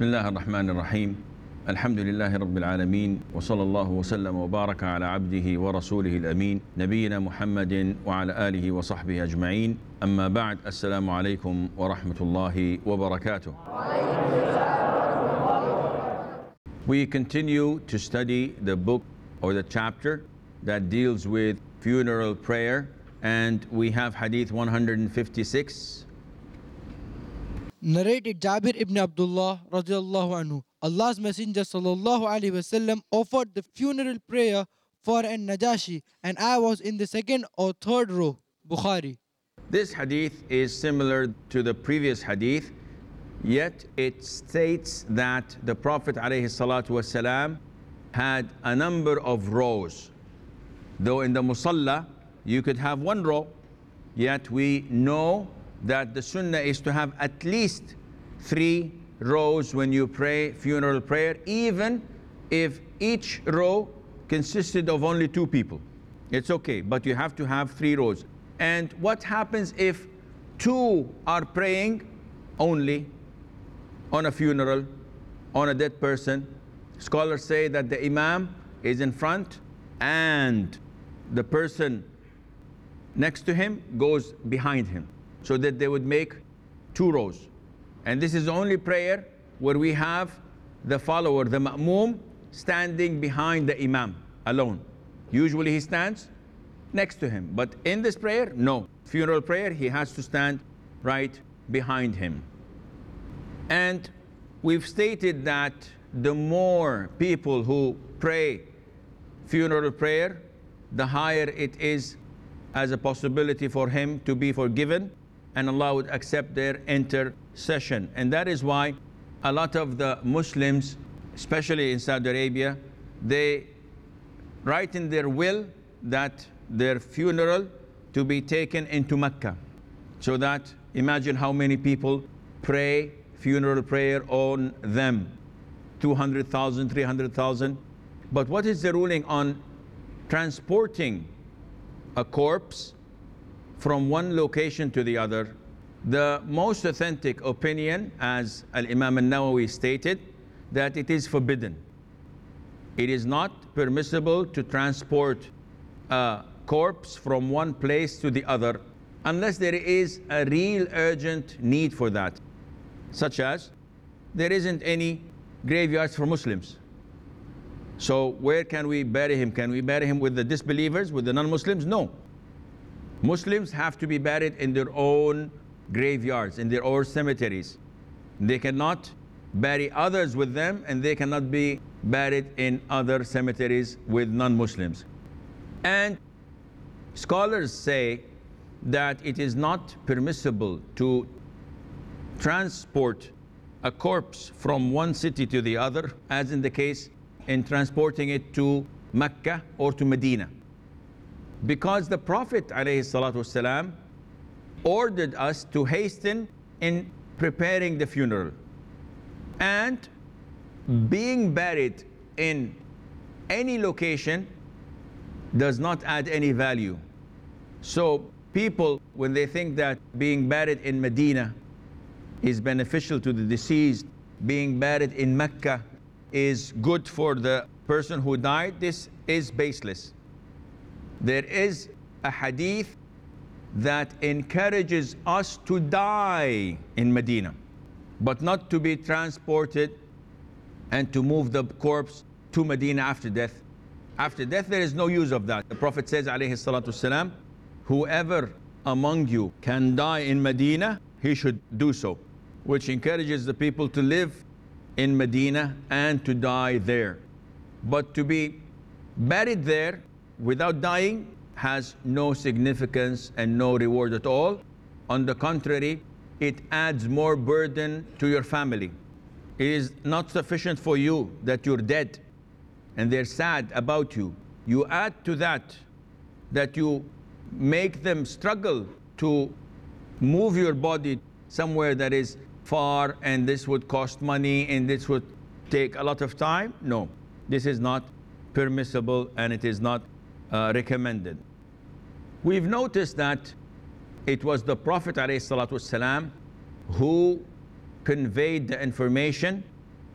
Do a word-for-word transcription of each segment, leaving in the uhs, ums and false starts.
بسم الله الرحمن الرحيم الحمد لله رب العالمين وصلى الله وسلم وبارك على عبده ورسوله الأمين نبينا محمد وعلى آله وصحبه أجمعين أما بعد السلام عليكم ورحمة الله وبركاته. We continue to study the book or the chapter that deals with funeral prayer, and we have hadith one hundred fifty-six. Narrated Jabir ibn Abdullah radiallahu anhu. Allah's Messenger sallallahu alaihi wasallam offered the funeral prayer for an Najashi, and I was in the second or third row. Bukhari. This hadith is similar to the previous hadith, yet it states that the Prophet alayhi salatu wasalam had a number of rows. Though in the musalla you could have one row, yet we know that the sunnah is to have at least three rows when you pray funeral prayer, even if each row consisted of only two people. It's okay, but you have to have three rows. And what happens if two are praying only on a funeral, on a dead person? Scholars say that the imam is in front and the person next to him goes behind him, so that they would make two rows. And this is the only prayer where we have the follower, the ma'moom, standing behind the imam alone. Usually he stands next to him, but in this prayer, no. Funeral prayer, he has to stand right behind him. And we've stated that the more people who pray funeral prayer, the higher it is as a possibility for him to be forgiven, and Allah would accept their intercession. And that is why a lot of the Muslims, especially in Saudi Arabia, they write in their will that their funeral to be taken into Mecca. So that, imagine how many people pray funeral prayer on them. two hundred thousand, three hundred thousand. But what is the ruling on transporting a corpse from one location to the other? The most authentic opinion, as Al-Imam Al-Nawawi stated, that it is forbidden. It is not permissible to transport a corpse from one place to the other unless there is a real urgent need for that, such as there isn't any graveyards for Muslims. So where can we bury him? Can we bury him with the disbelievers, with the non-Muslims? No. Muslims have to be buried in their own graveyards, in their own cemeteries. They cannot bury others with them, and they cannot be buried in other cemeteries with non-Muslims. And scholars say that it is not permissible to transport a corpse from one city to the other, as in the case in transporting it to Mecca or to Medina. Because the Prophet ﷺ ordered us to hasten in preparing the funeral. And being buried in any location does not add any value. So people, when they think that being buried in Medina is beneficial to the deceased, being buried in Mecca is good for the person who died, this is baseless. There is a hadith that encourages us to die in Medina, but not to be transported and to move the corpse to Medina after death. After death, there is no use of that. The Prophet says, alayhi salatu wasalam, whoever among you can die in Medina, he should do so, which encourages the people to live in Medina and to die there. But to be buried there without dying has no significance and no reward at all. On the contrary, it adds more burden to your family. It is not sufficient for you that you're dead and they're sad about you. You add to that that you make them struggle to move your body somewhere that is far, and this would cost money and this would take a lot of time. No, this is not permissible and it is not uh, recommended. We've noticed that it was the Prophet ﷺ who conveyed the information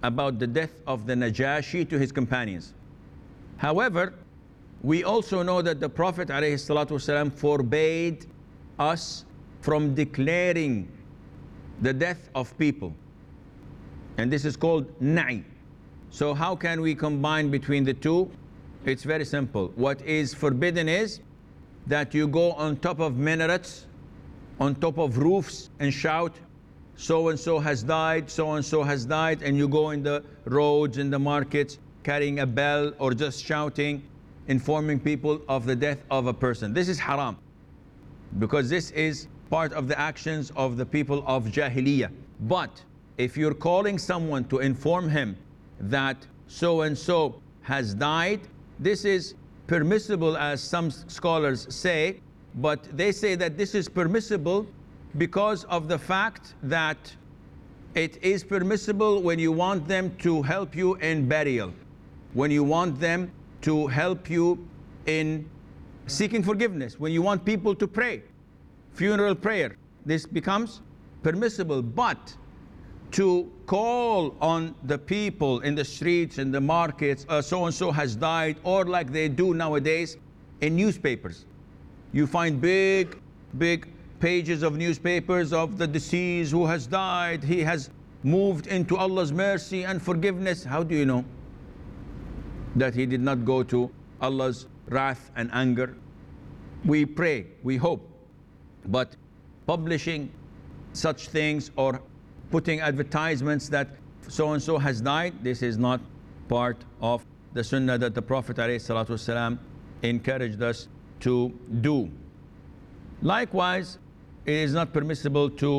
about the death of the Najashi to his companions. However, we also know that the Prophet ﷺ forbade us from declaring the death of people. And this is called na'i. So how can we combine between the two? It's very simple. What is forbidden is that you go on top of minarets, on top of roofs and shout, so-and-so has died, so-and-so has died, and you go in the roads, in the markets, carrying a bell or just shouting, informing people of the death of a person. This is haram, because this is part of the actions of the people of Jahiliyyah. But if you're calling someone to inform him that so-and-so has died, this is permissible, as some scholars say, but they say that this is permissible because of the fact that it is permissible when you want them to help you in burial, when you want them to help you in seeking forgiveness, when you want people to pray, funeral prayer, this becomes permissible. But to call on the people in the streets, in the markets, uh, so-and-so has died, or like they do nowadays in newspapers. You find big, big pages of newspapers of the deceased who has died. He has moved into Allah's mercy and forgiveness. How do you know that he did not go to Allah's wrath and anger? We pray, we hope. But publishing such things or putting advertisements that so-and-so has died, this is not part of the sunnah that the Prophet ﷺ encouraged us to do. Likewise, it is not permissible to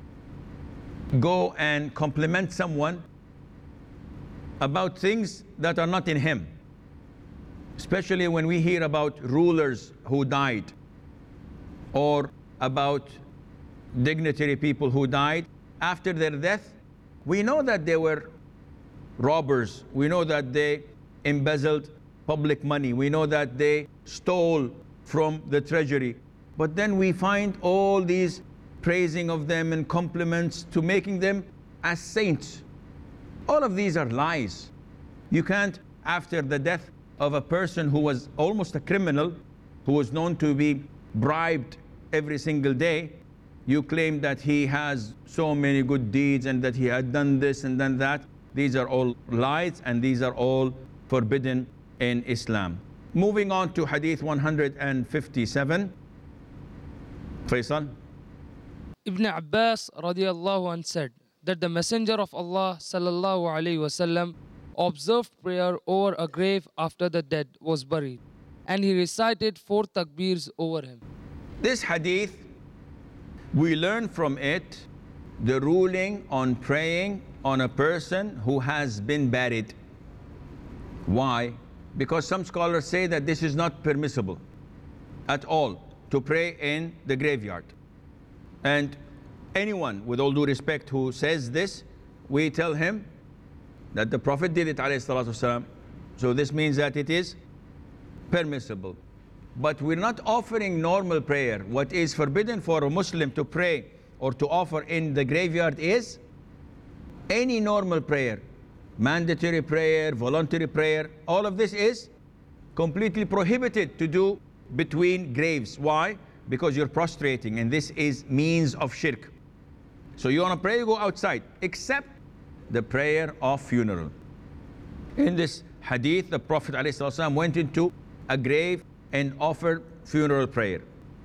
go and compliment someone about things that are not in him. Especially when we hear about rulers who died, or about dignitary people who died. After their death, we know that they were robbers. We know that they embezzled public money. We know that they stole from the treasury. But then we find all these praising of them and compliments to making them as saints. All of these are lies. You can't, after the death of a person who was almost a criminal, who was known to be bribed every single day, you claim that he has so many good deeds and that he had done this and done that. These are all lies, and these are all forbidden in Islam. Moving on to Hadith one hundred fifty-seven. Faisal. Ibn Abbas radiallahu anh said that the Messenger of Allah sallallahu alaihi wasallam observed prayer over a grave after the dead was buried, and he recited four takbirs over him. This hadith, we learn from it the ruling on praying on a person who has been buried. Why? Because some scholars say that this is not permissible at all to pray in the graveyard. And anyone, with all due respect, who says this, we tell him that the Prophet did it, alayhi salatu wasalam. So this means that it is permissible. But we're not offering normal prayer. What is forbidden for a Muslim to pray or to offer in the graveyard is any normal prayer. Mandatory prayer, voluntary prayer, all of this is completely prohibited to do between graves. Why? Because you're prostrating, and this is means of shirk. So you want to pray, you go outside, except the prayer of funeral. In this hadith, the Prophet ﷺ went into a grave and offered funeral prayer.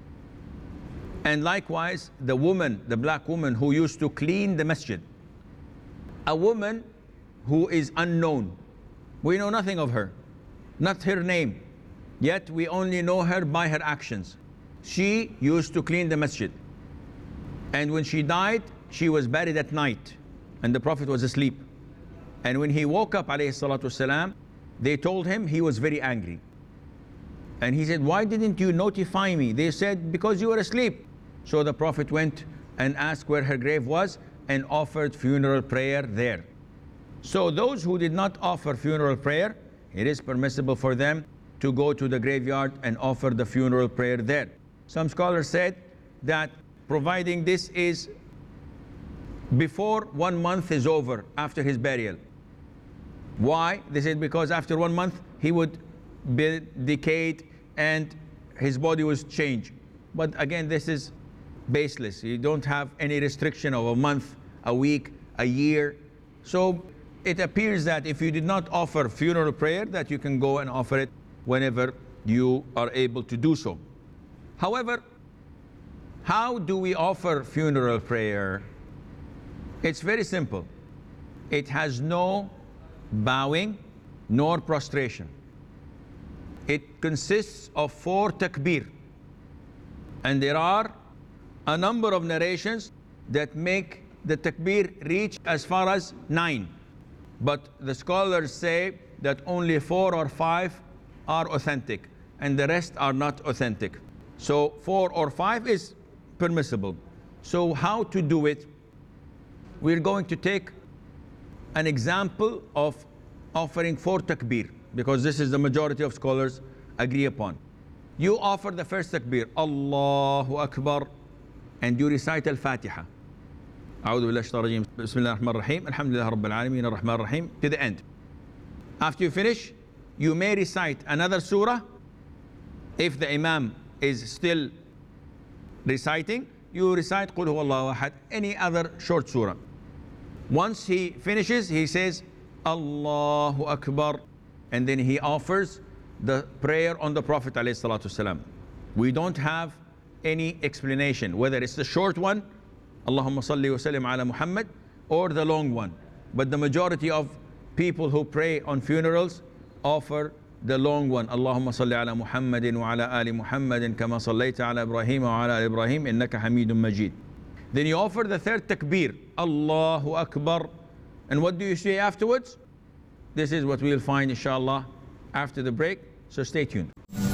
And likewise, the woman, the black woman who used to clean the masjid, a woman who is unknown. We know nothing of her, not her name, yet we only know her by her actions. She used to clean the masjid, and when she died, she was buried at night, and the Prophet was asleep. And when he woke up, alayhi salatu wasalam, they told him he was very angry. And he said, why didn't you notify me? They said, because you were asleep. So the Prophet went and asked where her grave was and offered funeral prayer there. So those who did not offer funeral prayer, it is permissible for them to go to the graveyard and offer the funeral prayer there. Some scholars said that providing this is before one month is over after his burial. Why? They said because after one month he would be decayed and his body was changed. But again, this is baseless. You don't have any restriction of a month, a week, a year. So it appears that if you did not offer funeral prayer, that you can go and offer it whenever you are able to do so. However, how do we offer funeral prayer? It's very simple. It has no bowing nor prostration. It consists of four takbir. And there are a number of narrations that make the takbir reach as far as nine. But the scholars say that only four or five are authentic and the rest are not authentic. So four or five is permissible. So how to do it? We're going to take an example of offering four takbir, because this is the majority of scholars agree upon. You offer the first takbir, Allahu Akbar, and you recite Al-Fatiha. أعوذ بالله الشيطان الرجيم بسم الله الرحمن الرحيم الحمد لله رب العالمين الرحمن الرحيم to the end. After you finish, you may recite another surah. If the Imam is still reciting, you recite Qul Huwa Allahu Ahad, any other short surah. Once he finishes, he says Allahu Akbar, and then he offers the prayer on the Prophet ﷺ. We don't have any explanation whether it's the short one, Allahumma salli wa sallim ala Muhammad, or the long one. But the majority of people who pray on funerals offer the long one. Allahumma salli ala Muhammadin wa ala ali Muhammadin kama sallaita ala Ibrahim wa ala ali Ibrahim innaka Hamidun Majid. Then you offer the third takbir, Allahu Akbar. And what do you say afterwards? This is what we'll find inshallah after the break. So stay tuned.